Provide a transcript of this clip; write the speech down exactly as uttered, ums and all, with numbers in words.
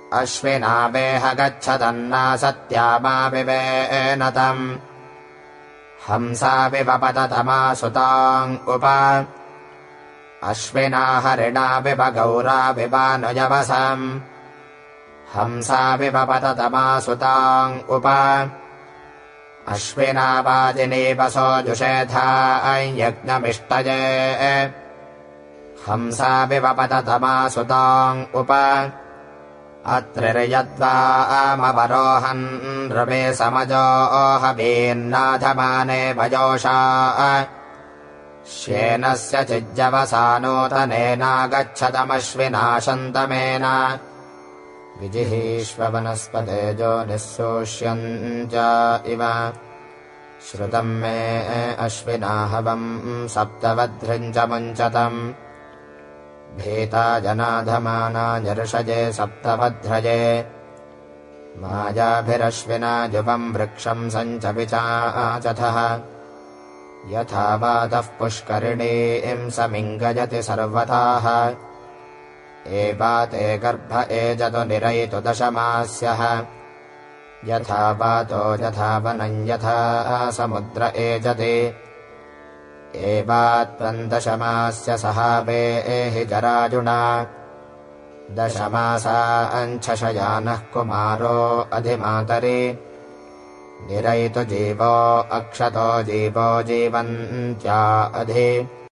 अश्विनावेह गच्छतन्ना सत्यामाविवेनतम् हंसाविपपततमासुताम् उप अश्विना हरिणा विपगौरा विपानुयवसम् हंसाविपपततमासुताम् उप अश्विना वाजिनीवसो जुषेधा यज्ञमिष्टये हंसाविपपततमासुताम् उप अत्रिर्यद्वामवरोहन् नृपे समजोऽहवीन्नाधमाने भजोषा श्येनस्य चिज्जवसानोतनेनागच्छतमश्विना शन्तमेन विजिहीष्ववनस्पते जोनिः सोष्यम् च इव श्रुतम् मे अश्विना हवम् सप्तवध्रिम् च मुञ्चतम् भीता जनाधमाना जर्षजे सप्तवध्रजे मायाभिरश्विना जुवम् वृक्षम् सञ्चविचाचथः यथा वातः पुष्करिणीम् समिङ्गजति सर्वथाः एवाते गर्भ एजतु निरयितु दशमास्यः यथा वातो यथा वनम् यथा समुद्र एजति एवात्वम् दशमास्य सहावे एहि जराजुना दशमासाञ्छशयानः कुमारो अधिमातरि निरयितु जीवो अक्षतो जीवो जीवन्त्या अधि